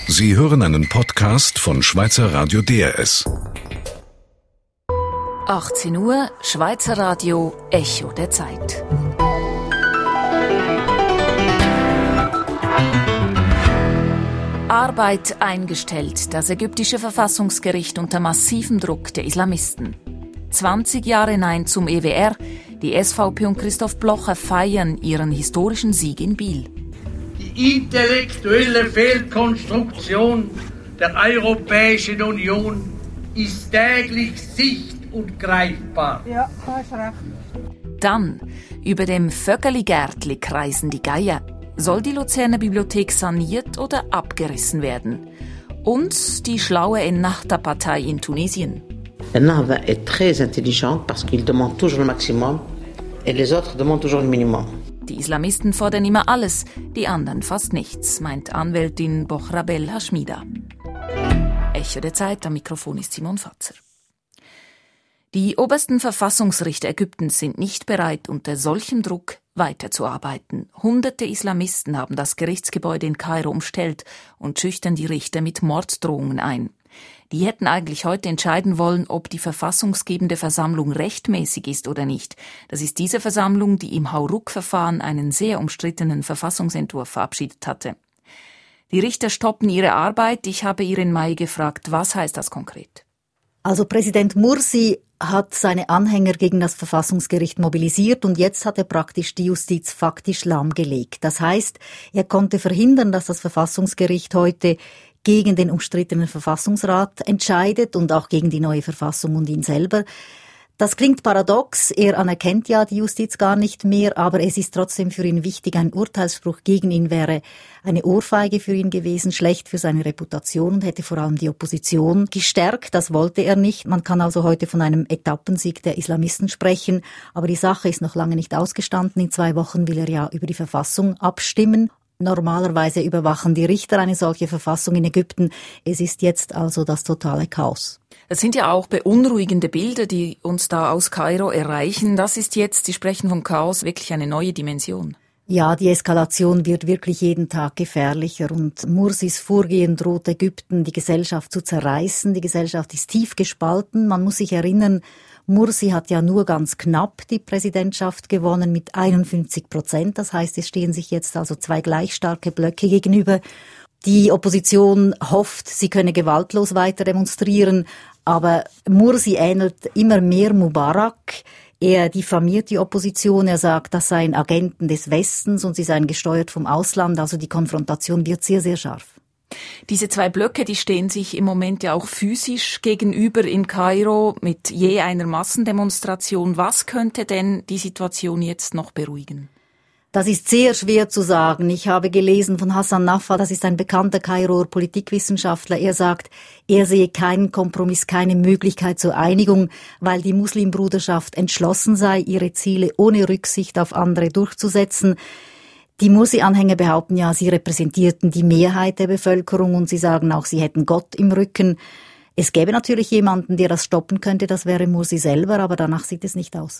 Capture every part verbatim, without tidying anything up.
Sie hören einen Podcast von Schweizer Radio D R S. achtzehn Uhr, Schweizer Radio, Echo der Zeit. Arbeit eingestellt, das ägyptische Verfassungsgericht unter massivem Druck der Islamisten. zwanzig Jahre Nein zum E W R, die S V P und Christoph Blocher feiern ihren historischen Sieg in Biel. Die intellektuelle Fehlkonstruktion der Europäischen Union ist täglich sicht- und greifbar. Ja, hast recht. Dann, über dem Vögeli-Gärtli kreisen die Geier. Soll die Luzerner Bibliothek saniert oder abgerissen werden? Und die schlaue Ennahda-Partei in Tunesien. Ennahda est très intelligente parce qu'il demande toujours le maximum et les autres demandent toujours le minimum. Die Islamisten fordern immer alles, die anderen fast nichts, meint Anwältin Bochrabel Hashmida. Echo der Zeit, am Mikrofon ist Simon Fatzer. Die obersten Verfassungsrichter Ägyptens sind nicht bereit, unter solchem Druck weiterzuarbeiten. Hunderte Islamisten haben das Gerichtsgebäude in Kairo umstellt und schüchtern die Richter mit Morddrohungen ein. Die hätten eigentlich heute entscheiden wollen, ob die verfassungsgebende Versammlung rechtmäßig ist oder nicht. Das ist diese Versammlung, die im Hauruck-Verfahren einen sehr umstrittenen Verfassungsentwurf verabschiedet hatte. Die Richter stoppen ihre Arbeit. Ich habe Irene Meier gefragt, was heißt das konkret? Also Präsident Mursi hat seine Anhänger gegen das Verfassungsgericht mobilisiert und jetzt hat er praktisch die Justiz faktisch lahmgelegt. Das heißt, er konnte verhindern, dass das Verfassungsgericht heute gegen den umstrittenen Verfassungsrat entscheidet und auch gegen die neue Verfassung und ihn selber. Das klingt paradox, er anerkennt ja die Justiz gar nicht mehr, aber es ist trotzdem für ihn wichtig, ein Urteilsspruch gegen ihn wäre eine Ohrfeige für ihn gewesen, schlecht für seine Reputation und hätte vor allem die Opposition gestärkt, das wollte er nicht. Man kann also heute von einem Etappensieg der Islamisten sprechen, aber die Sache ist noch lange nicht ausgestanden. In zwei Wochen will er ja über die Verfassung abstimmen. Normalerweise überwachen die Richter eine solche Verfassung in Ägypten. Es ist jetzt also das totale Chaos. Das sind ja auch beunruhigende Bilder, die uns da aus Kairo erreichen. Das ist jetzt, Sie sprechen vom Chaos, wirklich eine neue Dimension. Ja, die Eskalation wird wirklich jeden Tag gefährlicher und Mursis Vorgehen droht Ägypten, die Gesellschaft zu zerreißen. Die Gesellschaft ist tief gespalten. Man muss sich erinnern, Mursi hat ja nur ganz knapp die Präsidentschaft gewonnen mit einundfünfzig Prozent. Das heißt, es stehen sich jetzt also zwei gleich starke Blöcke gegenüber. Die Opposition hofft, sie könne gewaltlos weiter demonstrieren, aber Mursi ähnelt immer mehr Mubarak. Er diffamiert die Opposition, er sagt, das seien Agenten des Westens und sie seien gesteuert vom Ausland, also die Konfrontation wird sehr, sehr scharf. Diese zwei Blöcke, die stehen sich im Moment ja auch physisch gegenüber in Kairo mit je einer Massendemonstration. Was könnte denn die Situation jetzt noch beruhigen? Das ist sehr schwer zu sagen. Ich habe gelesen von Hassan Naffa, das ist ein bekannter Kairoer Politikwissenschaftler. Er sagt, er sehe keinen Kompromiss, keine Möglichkeit zur Einigung, weil die Muslimbruderschaft entschlossen sei, ihre Ziele ohne Rücksicht auf andere durchzusetzen. Die Mursi-Anhänger behaupten ja, sie repräsentierten die Mehrheit der Bevölkerung und sie sagen auch, sie hätten Gott im Rücken. Es gäbe natürlich jemanden, der das stoppen könnte, das wäre Mursi selber, aber danach sieht es nicht aus.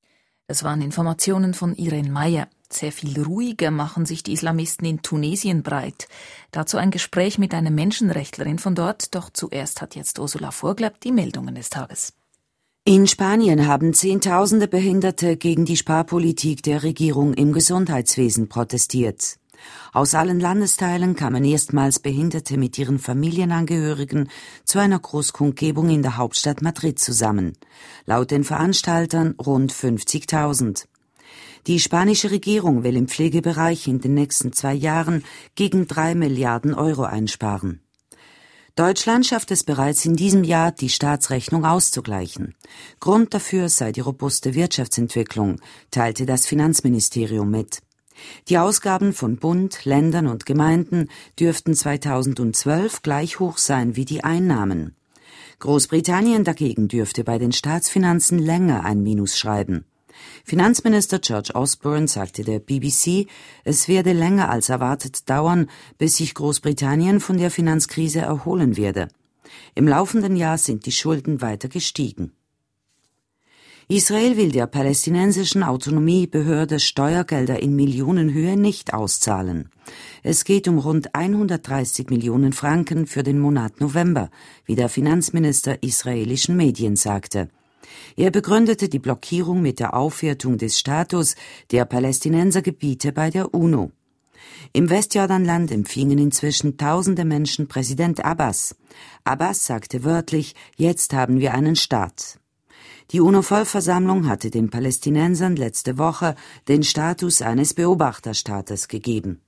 Das waren Informationen von Irene Meier. Sehr viel ruhiger machen sich die Islamisten in Tunesien breit. Dazu ein Gespräch mit einer Menschenrechtlerin von dort. Doch zuerst hat jetzt Ursula Vorglapp die Meldungen des Tages. In Spanien haben Zehntausende Behinderte gegen die Sparpolitik der Regierung im Gesundheitswesen protestiert. Aus allen Landesteilen kamen erstmals Behinderte mit ihren Familienangehörigen zu einer Großkundgebung in der Hauptstadt Madrid zusammen. Laut den Veranstaltern rund fünfzigtausend. Die spanische Regierung will im Pflegebereich in den nächsten zwei Jahren gegen drei Milliarden Euro einsparen. Deutschland schafft es bereits in diesem Jahr, die Staatsrechnung auszugleichen. Grund dafür sei die robuste Wirtschaftsentwicklung, teilte das Finanzministerium mit. Die Ausgaben von Bund, Ländern und Gemeinden dürften zweitausendzwölf gleich hoch sein wie die Einnahmen. Großbritannien dagegen dürfte bei den Staatsfinanzen länger ein Minus schreiben. Finanzminister George Osborne sagte der B B C, es werde länger als erwartet dauern, bis sich Großbritannien von der Finanzkrise erholen werde. Im laufenden Jahr sind die Schulden weiter gestiegen. Israel will der palästinensischen Autonomiebehörde Steuergelder in Millionenhöhe nicht auszahlen. Es geht um rund hundertdreißig Millionen Franken für den Monat November, wie der Finanzminister israelischen Medien sagte. Er begründete die Blockierung mit der Aufwertung des Status der Palästinensergebiete bei der UNO. Im Westjordanland empfingen inzwischen tausende Menschen Präsident Abbas. Abbas sagte wörtlich, jetzt haben wir einen Staat. Die UNO-Vollversammlung hatte den Palästinensern letzte Woche den Status eines Beobachterstaates gegeben.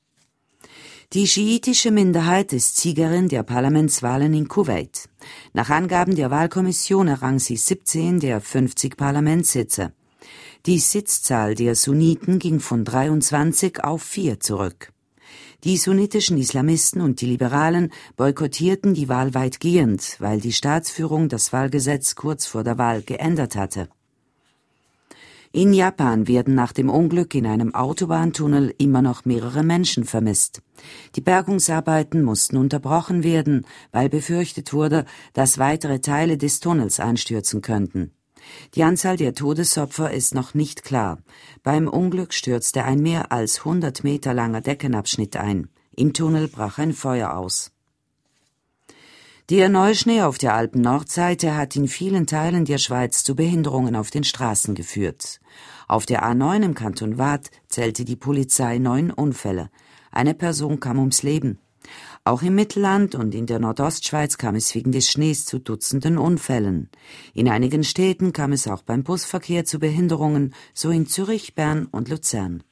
Die schiitische Minderheit ist Siegerin der Parlamentswahlen in Kuwait. Nach Angaben der Wahlkommission errang sie siebzehn der fünfzig Parlamentssitze. Die Sitzzahl der Sunniten ging von dreiundzwanzig auf vier zurück. Die sunnitischen Islamisten und die Liberalen boykottierten die Wahl weitgehend, weil die Staatsführung das Wahlgesetz kurz vor der Wahl geändert hatte. In Japan werden nach dem Unglück in einem Autobahntunnel immer noch mehrere Menschen vermisst. Die Bergungsarbeiten mussten unterbrochen werden, weil befürchtet wurde, dass weitere Teile des Tunnels einstürzen könnten. Die Anzahl der Todesopfer ist noch nicht klar. Beim Unglück stürzte ein mehr als hundert Meter langer Deckenabschnitt ein. Im Tunnel brach ein Feuer aus. Der Neuschnee auf der Alpen-Nordseite hat in vielen Teilen der Schweiz zu Behinderungen auf den Straßen geführt. Auf der A neun im Kanton Waadt zählte die Polizei neun Unfälle. Eine Person kam ums Leben. Auch im Mittelland und in der Nordostschweiz kam es wegen des Schnees zu Dutzenden Unfällen. In einigen Städten kam es auch beim Busverkehr zu Behinderungen, so in Zürich, Bern und Luzern.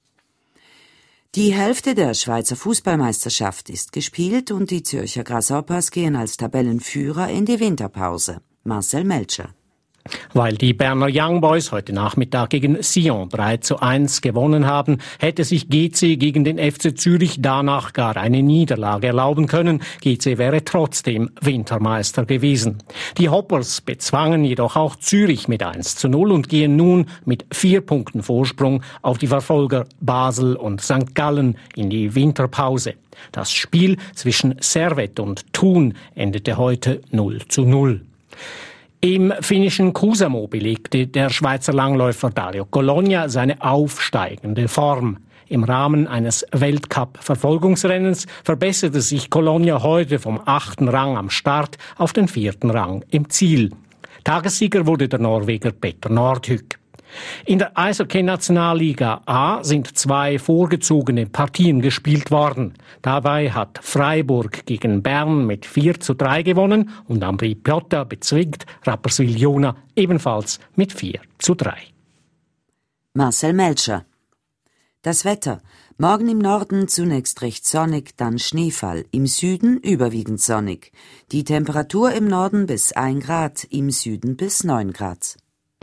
Die Hälfte der Schweizer Fußballmeisterschaft ist gespielt und die Zürcher Grasshoppers gehen als Tabellenführer in die Winterpause. Marcel Melcher. Weil die Berner Young Boys heute Nachmittag gegen Sion drei zu eins gewonnen haben, hätte sich G C gegen den F C Zürich danach gar eine Niederlage erlauben können. G C wäre trotzdem Wintermeister gewesen. Die Hoppers bezwangen jedoch auch Zürich mit eins zu null und gehen nun mit vier Punkten Vorsprung auf die Verfolger Basel und Sankt Gallen in die Winterpause. Das Spiel zwischen Servette und Thun endete heute null zu null. Im finnischen Kuusamo belegte der Schweizer Langläufer Dario Cologna seine aufsteigende Form. Im Rahmen eines Weltcup-Verfolgungsrennens verbesserte sich Cologna heute vom achten Rang am Start auf den vierten Rang im Ziel. Tagessieger wurde der Norweger Petter Nordhug. In der Eishockey-Nationalliga A sind zwei vorgezogene Partien gespielt worden. Dabei hat Freiburg gegen Bern mit vier zu drei gewonnen und Ambri Piotta bezwingt Rapperswil-Jona ebenfalls mit vier zu drei. Marcel Melcher. Das Wetter. Morgen im Norden zunächst recht sonnig, dann Schneefall. Im Süden überwiegend sonnig. Die Temperatur im Norden bis ein Grad, im Süden bis neun Grad.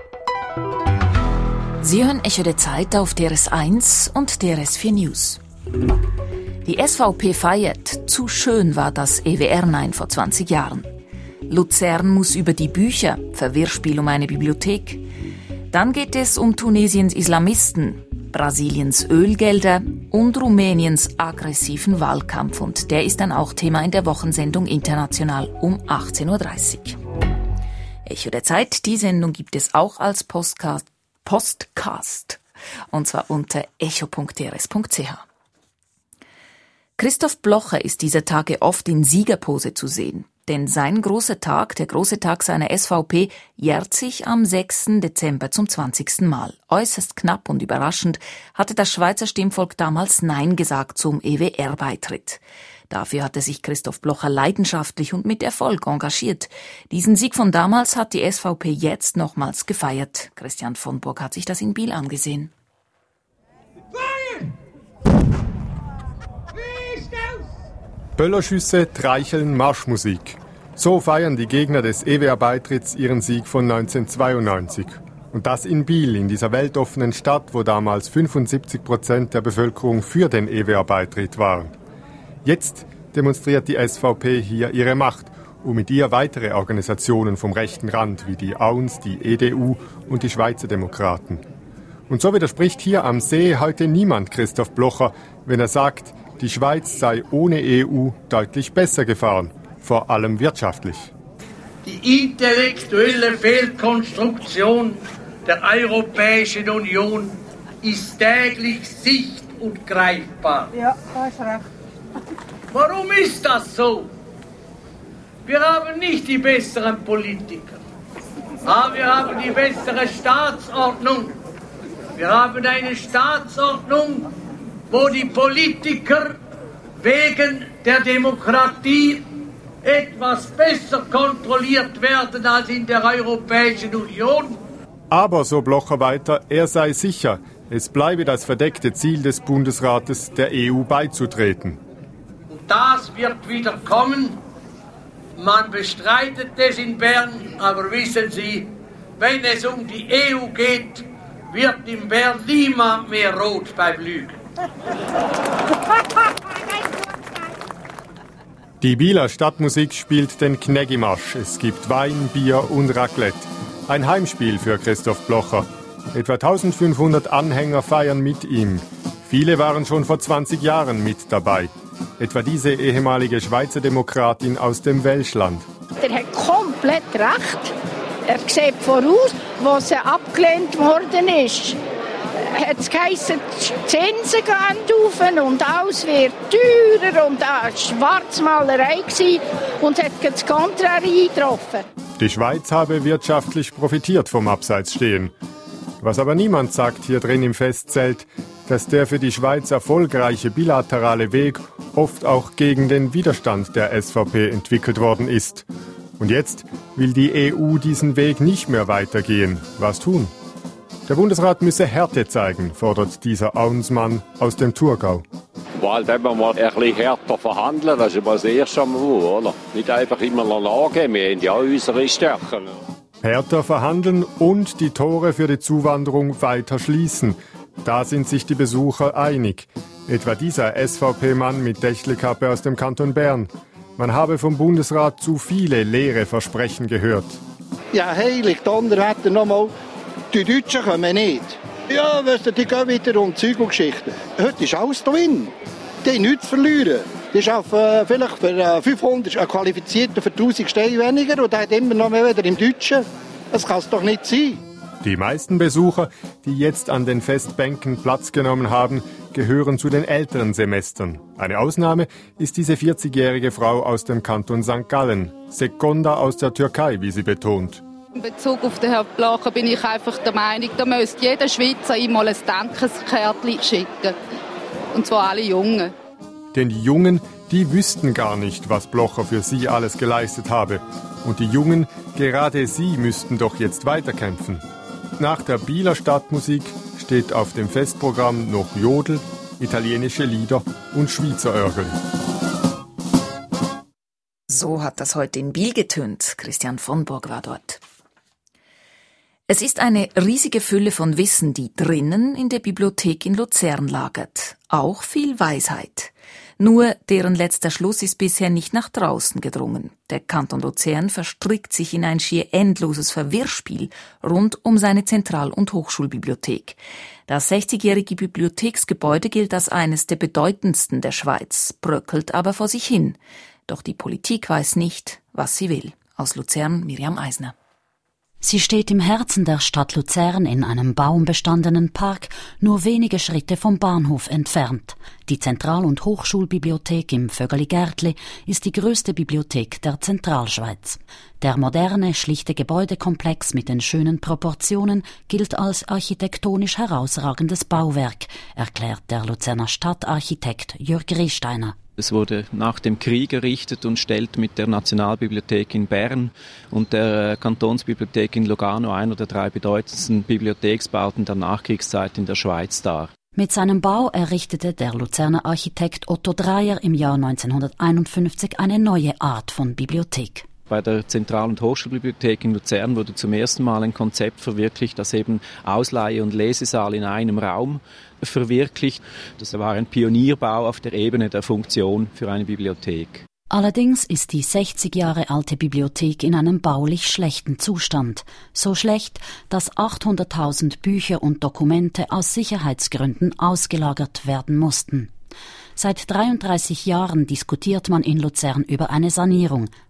Sie hören Echo der Zeit auf D R S eins und D R S vier News. Die S V P feiert. Zu schön war das E W R-Nein vor zwanzig Jahren. Luzern muss über die Bücher, Verwirrspiel um eine Bibliothek. Dann geht es um Tunesiens Islamisten, Brasiliens Ölgelder und Rumäniens aggressiven Wahlkampf. Und der ist dann auch Thema in der Wochensendung International um achtzehn Uhr dreißig. Echo der Zeit, die Sendung gibt es auch als Postcast. Postcast, und zwar unter echo punkt d r s punkt c h. Christoph Blocher ist dieser Tage oft in Siegerpose zu sehen, denn sein großer Tag, der große Tag seiner S V P, jährt sich am sechsten Dezember zum zwanzigsten Mal. Äußerst knapp und überraschend hatte das Schweizer Stimmvolk damals Nein gesagt zum E W R-Beitritt. Dafür hatte sich Christoph Blocher leidenschaftlich und mit Erfolg engagiert. Diesen Sieg von damals hat die S V P jetzt nochmals gefeiert. Christian von Burg hat sich das in Biel angesehen. Böllerschüsse, Treicheln, Marschmusik. So feiern die Gegner des E W R-Beitritts ihren Sieg von neunzehnhundertzweiundneunzig. Und das in Biel, in dieser weltoffenen Stadt, wo damals fünfundsiebzig Prozent der Bevölkerung für den E W R-Beitritt waren. Jetzt demonstriert die S V P hier ihre Macht, um mit ihr weitere Organisationen vom rechten Rand wie die A U N S, die E D U und die Schweizer Demokraten. Und so widerspricht hier am See heute niemand Christoph Blocher, wenn er sagt, die Schweiz sei ohne E U deutlich besser gefahren, vor allem wirtschaftlich. Die intellektuelle Fehlkonstruktion der Europäischen Union ist täglich sicht- und greifbar. Ja, hast recht. Warum ist das so? Wir haben nicht die besseren Politiker, aber wir haben die bessere Staatsordnung. Wir haben eine Staatsordnung, wo die Politiker wegen der Demokratie etwas besser kontrolliert werden als in der Europäischen Union. Aber, so Blocher weiter, er sei sicher, es bleibe das verdeckte Ziel des Bundesrates, der E U beizutreten. Und das wird wieder kommen. Man bestreitet es in Bern, aber wissen Sie, wenn es um die E U geht, wird in Bern niemand mehr rot beim Lügen. Die Bieler Stadtmusik spielt den Knägimarsch. Es gibt Wein, Bier und Raclette. Ein Heimspiel für Christoph Blocher. Etwa eintausendfünfhundert Anhänger feiern mit ihm. Viele waren schon vor zwanzig Jahren mit dabei. Etwa diese ehemalige Schweizer Demokratin aus dem Welschland. Er hat komplett recht. Er sieht voraus, was abgelehnt worden ist. Hat es geheißen, die Zinsen gehen rauf und alles wird teurer und da war Schwarzmalerei und hat das Contrarie eingetroffen. Die Schweiz habe wirtschaftlich profitiert vom Abseitsstehen. Was aber niemand sagt hier drin im Festzelt, dass der für die Schweiz erfolgreiche bilaterale Weg oft auch gegen den Widerstand der S V P entwickelt worden ist. Und jetzt will die E U diesen Weg nicht mehr weitergehen. Was tun? Der Bundesrat müsse Härte zeigen, fordert dieser Auensmann aus dem Thurgau. Bald eben mal ein bisschen härter verhandeln, das ist mal das Erste Mal, oder? Nicht einfach immer nachgeben, wir haben ja auch unsere Stärken. Härter verhandeln und die Tore für die Zuwanderung weiter schließen. Da sind sich die Besucher einig. Etwa dieser S V P-Mann mit Dächlekappe aus dem Kanton Bern. Man habe vom Bundesrat zu viele leere Versprechen gehört. Ja, heilig, Donnerwetter nochmal. Die Deutschen kommen nicht. Ja, weißt du, die gehen wieder um Zeug und Geschichten. Heute ist alles drin. Die haben nichts zu verlieren. Die ist auf, äh, vielleicht für äh, fünfhundert ein Qualifizierter für tausend Steine weniger und der hat immer noch mehr wieder im Deutschen. Das kann es doch nicht sein. Die meisten Besucher, die jetzt an den Festbänken Platz genommen haben, gehören zu den älteren Semestern. Eine Ausnahme ist diese vierzigjährige Frau aus dem Kanton Sankt Gallen, Sekonda aus der Türkei, wie sie betont. In Bezug auf den Herrn Blocher bin ich einfach der Meinung, da müsste jeder Schweizer ihm mal ein Dankeskärtchen schicken. Und zwar alle Jungen. Denn die Jungen, die wüssten gar nicht, was Blocher für sie alles geleistet habe. Und die Jungen, gerade sie müssten doch jetzt weiterkämpfen. Nach der Bieler Stadtmusik steht auf dem Festprogramm noch Jodel, italienische Lieder und Schweizer Örgel. So hat das heute in Biel getönt. Christian von Burg war dort. Es ist eine riesige Fülle von Wissen, die drinnen in der Bibliothek in Luzern lagert. Auch viel Weisheit. Nur deren letzter Schluss ist bisher nicht nach draußen gedrungen. Der Kanton Luzern verstrickt sich in ein schier endloses Verwirrspiel rund um seine Zentral- und Hochschulbibliothek. Das sechzigjährige Bibliotheksgebäude gilt als eines der bedeutendsten der Schweiz, bröckelt aber vor sich hin. Doch die Politik weiß nicht, was sie will. Aus Luzern Miriam Eisner. Sie steht im Herzen der Stadt Luzern in einem baumbestandenen Park, nur wenige Schritte vom Bahnhof entfernt. Die Zentral- und Hochschulbibliothek im Vögeli-Gärtli ist die größte Bibliothek der Zentralschweiz. Der moderne, schlichte Gebäudekomplex mit den schönen Proportionen gilt als architektonisch herausragendes Bauwerk, erklärt der Luzerner Stadtarchitekt Jörg Riesteiner. Es wurde nach dem Krieg errichtet und stellt mit der Nationalbibliothek in Bern und der Kantonsbibliothek in Lugano einer der drei bedeutendsten Bibliotheksbauten der Nachkriegszeit in der Schweiz dar. Mit seinem Bau errichtete der Luzerner Architekt Otto Dreyer im Jahr neunzehnhunderteinundfünfzig eine neue Art von Bibliothek. Bei der Zentral- und Hochschulbibliothek in Luzern wurde zum ersten Mal ein Konzept verwirklicht, das eben Ausleihe- und Lesesaal in einem Raum verwirklicht. Das war ein Pionierbau auf der Ebene der Funktion für eine Bibliothek. Allerdings ist die sechzig Jahre alte Bibliothek in einem baulich schlechten Zustand. So schlecht, dass achthunderttausend Bücher und Dokumente aus Sicherheitsgründen ausgelagert werden mussten. Seit dreiunddreißig Jahren diskutiert man in Luzern über eine Sanierung.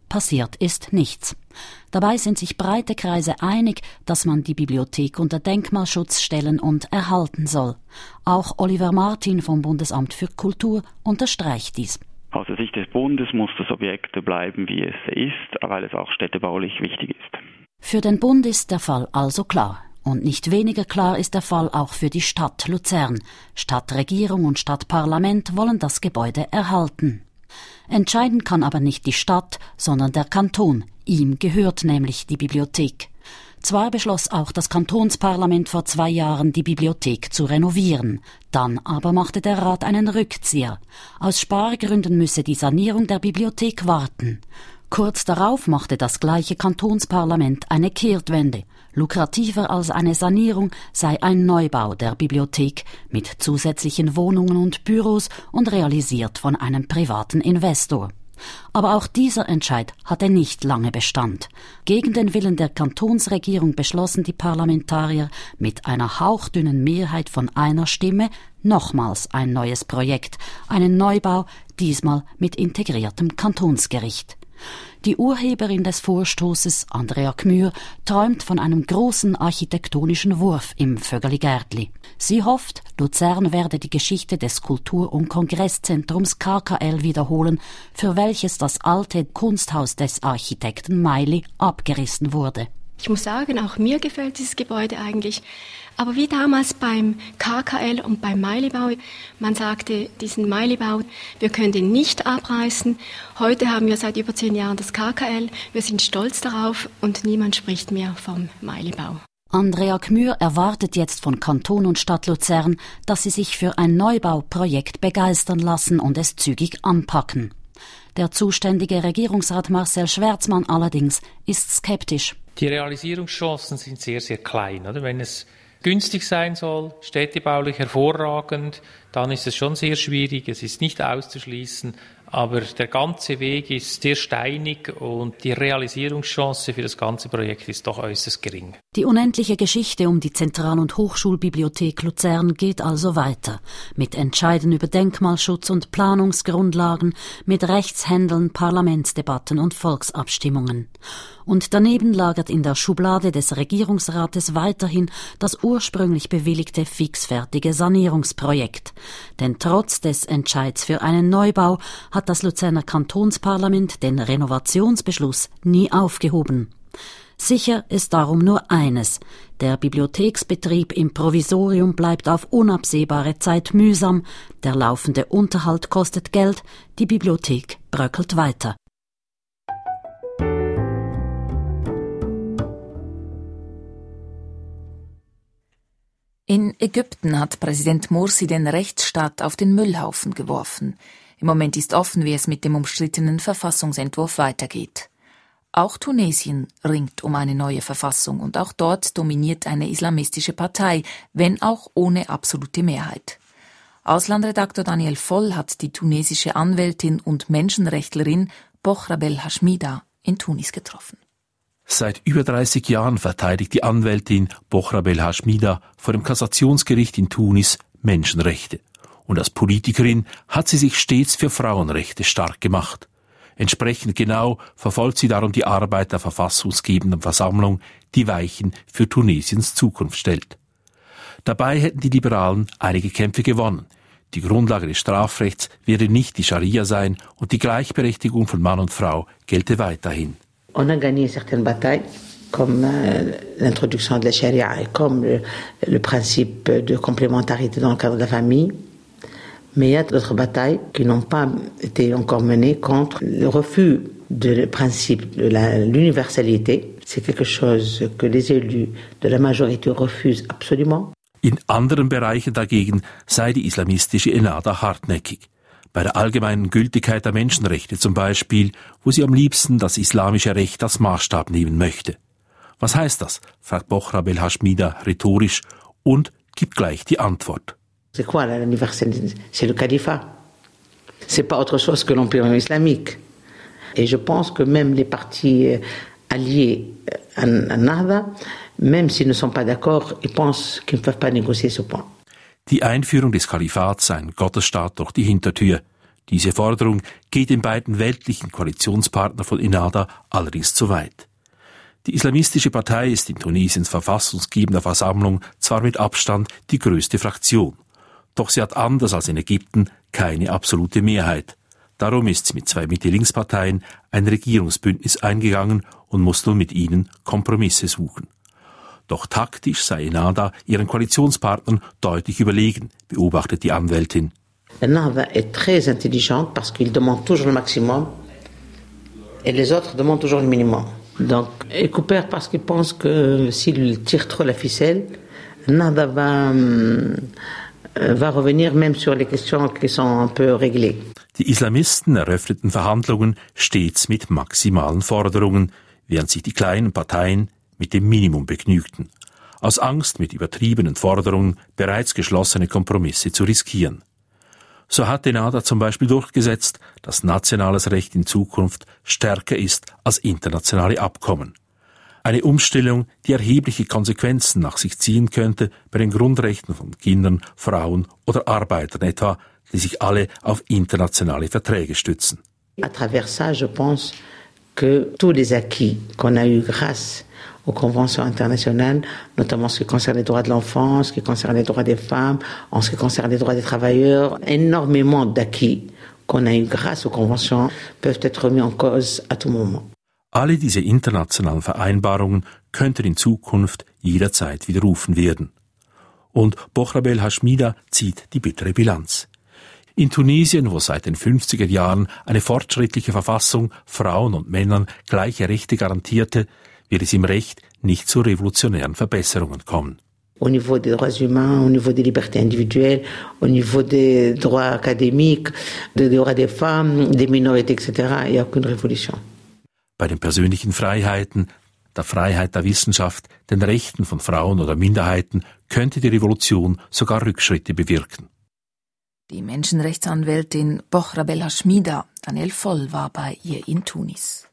Passiert ist nichts. Dabei sind sich breite Kreise einig, dass man die Bibliothek unter Denkmalschutz stellen und erhalten soll. Auch Oliver Martin vom Bundesamt für Kultur unterstreicht dies. Aus der Sicht des Bundes muss das Objekt bleiben, wie es ist, weil es auch städtebaulich wichtig ist. Für den Bund ist der Fall also klar. Und nicht weniger klar ist der Fall auch für die Stadt Luzern. Stadtregierung und Stadtparlament wollen das Gebäude erhalten. Entscheiden kann aber nicht die Stadt, sondern der Kanton. Ihm gehört nämlich die Bibliothek. Zwar beschloss auch das Kantonsparlament vor zwei Jahren, die Bibliothek zu renovieren. Dann aber machte der Rat einen Rückzieher. Aus Spargründen müsse die Sanierung der Bibliothek warten. Kurz darauf machte das gleiche Kantonsparlament eine Kehrtwende. Lukrativer als eine Sanierung sei ein Neubau der Bibliothek mit zusätzlichen Wohnungen und Büros und realisiert von einem privaten Investor. Aber auch dieser Entscheid hatte nicht lange Bestand. Gegen den Willen der Kantonsregierung beschlossen die Parlamentarier mit einer hauchdünnen Mehrheit von einer Stimme nochmals ein neues Projekt, einen Neubau, diesmal mit integriertem Kantonsgericht. Die Urheberin des Vorstoßes, Andrea Gmür, träumt von einem großen architektonischen Wurf im Vögeli-Gärtli. Sie hofft, Luzern werde die Geschichte des Kultur- und Kongresszentrums K K L wiederholen, für welches das alte Kunsthaus des Architekten Meili abgerissen wurde. Ich muss sagen, auch mir gefällt dieses Gebäude eigentlich. Aber wie damals beim K K L und beim Meili-Bau, man sagte, diesen Meili-Bau, wir können den nicht abreißen. Heute haben wir seit über zehn Jahren das K K L. Wir sind stolz darauf und niemand spricht mehr vom Meili-Bau. Andrea Gmür erwartet jetzt von Kanton und Stadt Luzern, dass sie sich für ein Neubauprojekt begeistern lassen und es zügig anpacken. Der zuständige Regierungsrat Marcel Schwärzmann allerdings ist skeptisch. Die Realisierungschancen sind sehr, sehr klein, oder? Wenn es günstig sein soll, städtebaulich hervorragend, dann ist es schon sehr schwierig, es ist nicht auszuschließen, aber der ganze Weg ist sehr steinig und die Realisierungschance für das ganze Projekt ist doch äußerst gering. Die unendliche Geschichte um die Zentral- und Hochschulbibliothek Luzern geht also weiter. Mit Entscheiden über Denkmalschutz und Planungsgrundlagen, mit Rechtshändeln, Parlamentsdebatten und Volksabstimmungen. Und daneben lagert in der Schublade des Regierungsrates weiterhin das ursprünglich bewilligte fixfertige Sanierungsprojekt. Denn trotz des Entscheids für einen Neubau hat das Luzerner Kantonsparlament den Renovationsbeschluss nie aufgehoben. Sicher ist darum nur eines: Der Bibliotheksbetrieb im Provisorium bleibt auf unabsehbare Zeit mühsam, der laufende Unterhalt kostet Geld, die Bibliothek bröckelt weiter. In Ägypten hat Präsident Morsi den Rechtsstaat auf den Müllhaufen geworfen. Im Moment ist offen, wie es mit dem umstrittenen Verfassungsentwurf weitergeht. Auch Tunesien ringt um eine neue Verfassung und auch dort dominiert eine islamistische Partei, wenn auch ohne absolute Mehrheit. Auslandredaktor Daniel Voll hat die tunesische Anwältin und Menschenrechtlerin Bochrabel Hashmida in Tunis getroffen. Seit über dreißig Jahren verteidigt die Anwältin Bochrabel Hashmida vor dem Kassationsgericht in Tunis Menschenrechte. Und als Politikerin hat sie sich stets für Frauenrechte stark gemacht. Entsprechend genau verfolgt sie darum die Arbeit der verfassungsgebenden Versammlung, die Weichen für Tunesiens Zukunft stellt. Dabei hätten die Liberalen einige Kämpfe gewonnen. Die Grundlage des Strafrechts werde nicht die Scharia sein und die Gleichberechtigung von Mann und Frau gelte weiterhin. On a gagné certaines batailles, comme euh, l'introduction de la charia et comme le, le principe de complémentarité dans le cadre de la famille. Mais il y a d'autres batailles qui n'ont pas été encore menées contre le refus du principe de la, l'universalité. C'est quelque chose que les élus de la majorité refusent absolument. In anderen Bereichen dagegen sei die islamistische Ennahda hartnäckig. Bei der allgemeinen Gültigkeit der Menschenrechte zum Beispiel, wo sie am liebsten das islamische Recht als Maßstab nehmen möchte. Was heißt das? Fragt Bochrabel Hashmida rhetorisch und gibt gleich die Antwort. C'est quoi l'universalité? C'est le califat. C'est pas autre chose que l'empire islamique. Et je pense que même les partis alliés à Nahda, même s'ils ne sont pas d'accord, ils pensent qu'ils ne peuvent pas négocier ce point. Die Einführung des Kalifats sei ein Gottesstaat durch die Hintertür. Diese Forderung geht den beiden weltlichen Koalitionspartnern von Ennahda allerdings zu weit. Die islamistische Partei ist in Tunesiens verfassungsgebender Versammlung zwar mit Abstand die größte Fraktion, doch sie hat anders als in Ägypten keine absolute Mehrheit. Darum ist sie mit zwei Mitte-Links-Parteien ein Regierungsbündnis eingegangen und muss nun mit ihnen Kompromisse suchen. Doch taktisch sei Ennahda ihren Koalitionspartnern deutlich überlegen, beobachtet die Anwältin. Ennahda est très intelligente parce qu'il demande toujours le maximum et les autres demandent toujours le minimum. Donc, il coopère parce qu'il pense que s'il tire trop la ficelle, Ennahda va, va revenir même sur les questions qui sont un peu réglées. Die Islamisten eröffneten Verhandlungen stets mit maximalen Forderungen, während sich die kleinen Parteien mit dem Minimum begnügten, aus Angst, mit übertriebenen Forderungen bereits geschlossene Kompromisse zu riskieren. So hat Ennahda zum Beispiel durchgesetzt, dass nationales Recht in Zukunft stärker ist als internationale Abkommen. Eine Umstellung, die erhebliche Konsequenzen nach sich ziehen könnte bei den Grundrechten von Kindern, Frauen oder Arbeitern etwa, die sich alle auf internationale Verträge stützen. À travers ça, je pense que tous les acquis qu'on a eu grâce aux conventions internationales, notamment ce qui concerne les droits de l'enfant, ce qui concerne les droits des femmes, en ce qui concerne les droits des travailleurs, énormément d'acquis qu'on a eu grâce aux conventions peuvent être remis en cause à tout moment. Alle diese internationalen Vereinbarungen könnten in Zukunft jederzeit widerrufen werden. Und Bochrabel Hashmida zieht die bittere Bilanz. In Tunesien, wo seit den fünfziger Jahren eine fortschrittliche Verfassung Frauen und Männern gleiche Rechte garantierte, wird es im Recht nicht zu revolutionären Verbesserungen kommen. Au niveau des droits humains, au niveau des libertés individuelles, au niveau des droits académiques, des droits des femmes, des minorités, et cetera, il n'y a aucune révolution. Bei den persönlichen Freiheiten, der Freiheit der Wissenschaft, den Rechten von Frauen oder Minderheiten könnte die Revolution sogar Rückschritte bewirken. Die Menschenrechtsanwältin Bochrabel Hashmida, Daniel Voll, war bei ihr in Tunis.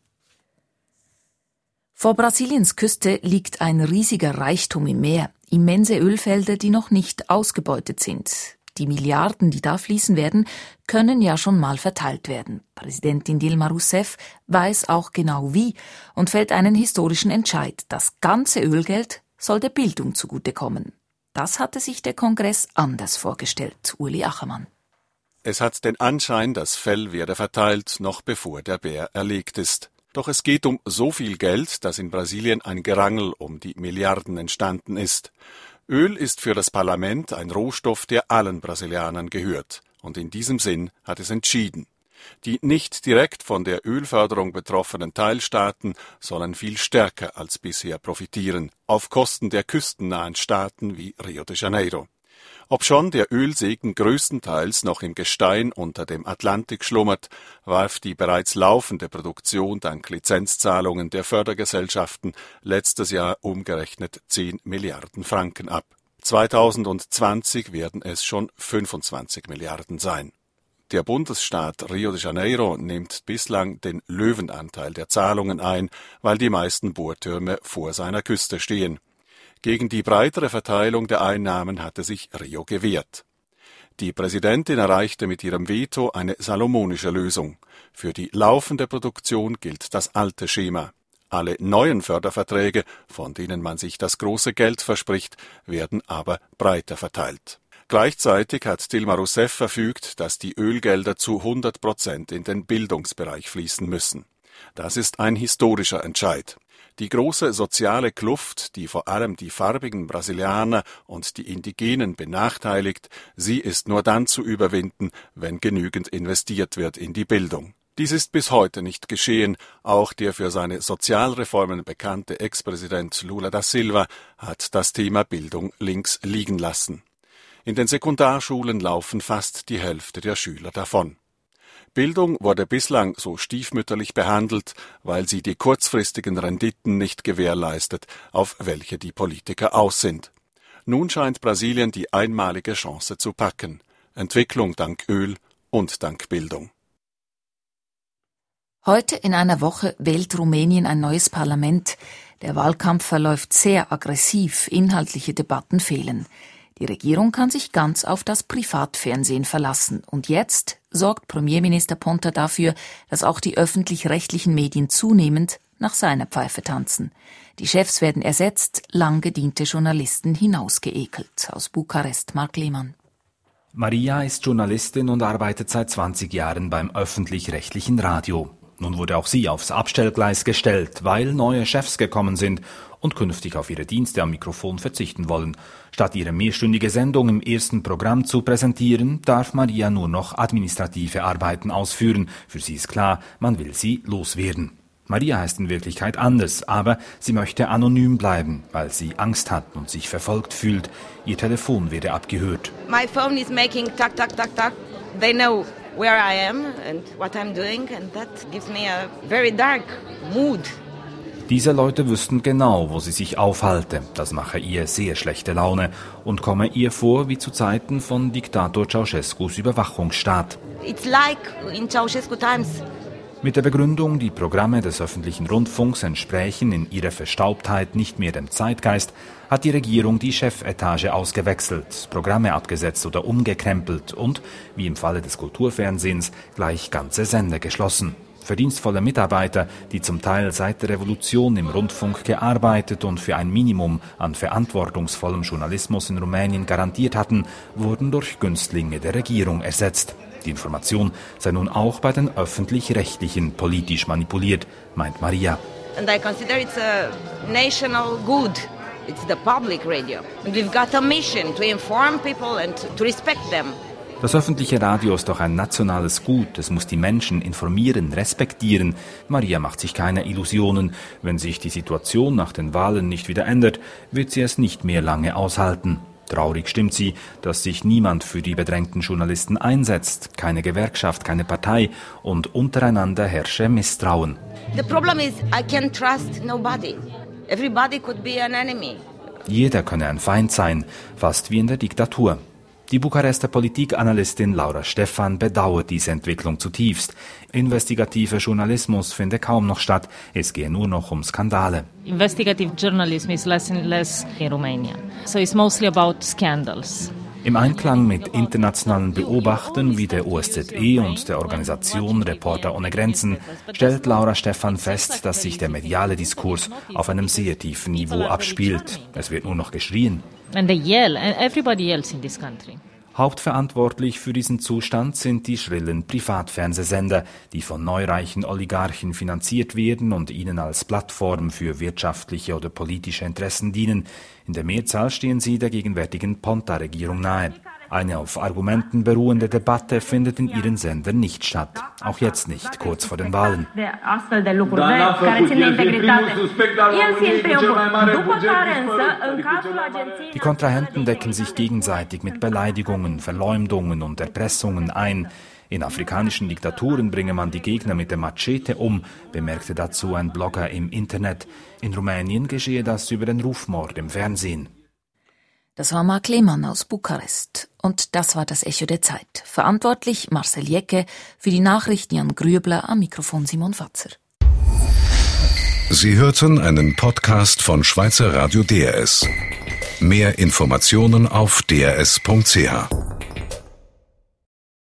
Vor Brasiliens Küste liegt ein riesiger Reichtum im Meer, immense Ölfelder, die noch nicht ausgebeutet sind. Die Milliarden, die da fließen werden, können ja schon mal verteilt werden. Präsidentin Dilma Rousseff weiß auch genau wie und fällt einen historischen Entscheid. Das ganze Ölgeld soll der Bildung zugutekommen. Das hatte sich der Kongress anders vorgestellt. Uli Achermann. Es hat den Anschein, das Fell werde verteilt, noch bevor der Bär erlegt ist. Doch es geht um so viel Geld, dass in Brasilien ein Gerangel um die Milliarden entstanden ist. Öl ist für das Parlament ein Rohstoff, der allen Brasilianern gehört. Und in diesem Sinn hat es entschieden. Die nicht direkt von der Ölförderung betroffenen Teilstaaten sollen viel stärker als bisher profitieren, auf Kosten der küstennahen Staaten wie Rio de Janeiro. Obschon der Ölsegen größtenteils noch im Gestein unter dem Atlantik schlummert, warf die bereits laufende Produktion dank Lizenzzahlungen der Fördergesellschaften letztes Jahr umgerechnet zehn Milliarden Franken ab. zweitausendzwanzig werden es schon fünfundzwanzig Milliarden sein. Der Bundesstaat Rio de Janeiro nimmt bislang den Löwenanteil der Zahlungen ein, weil die meisten Bohrtürme vor seiner Küste stehen. Gegen die breitere Verteilung der Einnahmen hatte sich Rio gewehrt. Die Präsidentin erreichte mit ihrem Veto eine salomonische Lösung. Für die laufende Produktion gilt das alte Schema. Alle neuen Förderverträge, von denen man sich das große Geld verspricht, werden aber breiter verteilt. Gleichzeitig hat Dilma Rousseff verfügt, dass die Ölgelder zu hundert Prozent in den Bildungsbereich fließen müssen. Das ist ein historischer Entscheid. Die große soziale Kluft, die vor allem die farbigen Brasilianer und die Indigenen benachteiligt, sie ist nur dann zu überwinden, wenn genügend investiert wird in die Bildung. Dies ist bis heute nicht geschehen. Auch der für seine Sozialreformen bekannte Ex-Präsident Lula da Silva hat das Thema Bildung links liegen lassen. In den Sekundarschulen laufen fast die Hälfte der Schüler davon. Bildung wurde bislang so stiefmütterlich behandelt, weil sie die kurzfristigen Renditen nicht gewährleistet, auf welche die Politiker aus sind. Nun scheint Brasilien die einmalige Chance zu packen. Entwicklung dank Öl und dank Bildung. Heute in einer Woche wählt Rumänien ein neues Parlament. Der Wahlkampf verläuft sehr aggressiv, inhaltliche Debatten fehlen. Die Regierung kann sich ganz auf das Privatfernsehen verlassen. Und jetzt sorgt Premierminister Ponta dafür, dass auch die öffentlich-rechtlichen Medien zunehmend nach seiner Pfeife tanzen. Die Chefs werden ersetzt, lang gediente Journalisten hinausgeekelt. Aus Bukarest, Mark Lehmann. Maria ist Journalistin und arbeitet seit zwanzig Jahren beim öffentlich-rechtlichen Radio. Nun wurde auch sie aufs Abstellgleis gestellt, weil neue Chefs gekommen sind und künftig auf ihre Dienste am Mikrofon verzichten wollen. Statt ihre mehrstündige Sendung im ersten Programm zu präsentieren, darf Maria nur noch administrative Arbeiten ausführen. Für sie ist klar, man will sie loswerden. Maria heißt in Wirklichkeit anders, aber sie möchte anonym bleiben, weil sie Angst hat und sich verfolgt fühlt. Ihr Telefon werde abgehört. My phone is making tak tak tak tak. They know where I am and what I'm doing, and that gives me a very dark mood. Diese Leute wüssten genau, wo sie sich aufhalte. Das mache ihr sehr schlechte Laune und komme ihr vor wie zu Zeiten von Diktator Ceausescus Überwachungsstaat. It's like in Ceausescu times. Mit der Begründung, die Programme des öffentlichen Rundfunks entsprächen in ihrer Verstaubtheit nicht mehr dem Zeitgeist, hat die Regierung die Chefetage ausgewechselt, Programme abgesetzt oder umgekrempelt und, wie im Falle des Kulturfernsehens, gleich ganze Sender geschlossen. Verdienstvolle Mitarbeiter, die zum Teil seit der Revolution im Rundfunk gearbeitet und für ein Minimum an verantwortungsvollem Journalismus in Rumänien garantiert hatten, wurden durch Günstlinge der Regierung ersetzt. Die Information sei nun auch bei den Öffentlich-Rechtlichen politisch manipuliert, meint Maria. And I consider it's a national good. It's the public radio. And we've got a mission to inform people and to respect them. Das öffentliche Radio ist doch ein nationales Gut. Es muss die Menschen informieren, respektieren. Maria macht sich keine Illusionen. Wenn sich die Situation nach den Wahlen nicht wieder ändert, wird sie es nicht mehr lange aushalten. Traurig stimmt sie, dass sich niemand für die bedrängten Journalisten einsetzt, keine Gewerkschaft, keine Partei und untereinander herrsche Misstrauen. The problem is I can't trust nobody. Everybody could be an enemy. Jeder könne ein Feind sein, fast wie in der Diktatur. Die Bukarester Politikanalystin Laura Stephan bedauert diese Entwicklung zutiefst. Investigativer Journalismus finde kaum noch statt, es gehe nur noch um Skandale. Investigative journalism is less and less in Romania. So it's mostly about scandals. Im Einklang mit internationalen Beobachtern wie der O S Z E und der Organisation Reporter ohne Grenzen stellt Laura Stephan fest, dass sich der mediale Diskurs auf einem sehr tiefen Niveau abspielt. Es wird nur noch geschrien. And they yell, and everybody yells in this country. Hauptverantwortlich für diesen Zustand sind die schrillen Privatfernsehsender, die von neureichen Oligarchen finanziert werden und ihnen als Plattform für wirtschaftliche oder politische Interessen dienen. In der Mehrzahl stehen sie der gegenwärtigen Ponta-Regierung nahe. Eine auf Argumenten beruhende Debatte findet in ihren Sendern nicht statt. Auch jetzt nicht, kurz vor den Wahlen. Die Kontrahenten decken sich gegenseitig mit Beleidigungen, Verleumdungen und Erpressungen ein. In afrikanischen Diktaturen bringe man die Gegner mit der Machete um, bemerkte dazu ein Blogger im Internet. In Rumänien geschehe das über den Rufmord im Fernsehen. Das war Mark Lehmann aus Bukarest. Und das war das Echo der Zeit. Verantwortlich Marcel Jecke, für die Nachrichten Jan Grübler, am Mikrofon Simon Fatzer. Sie hörten einen Podcast von Schweizer Radio D R S. Mehr Informationen auf d r s punkt c h.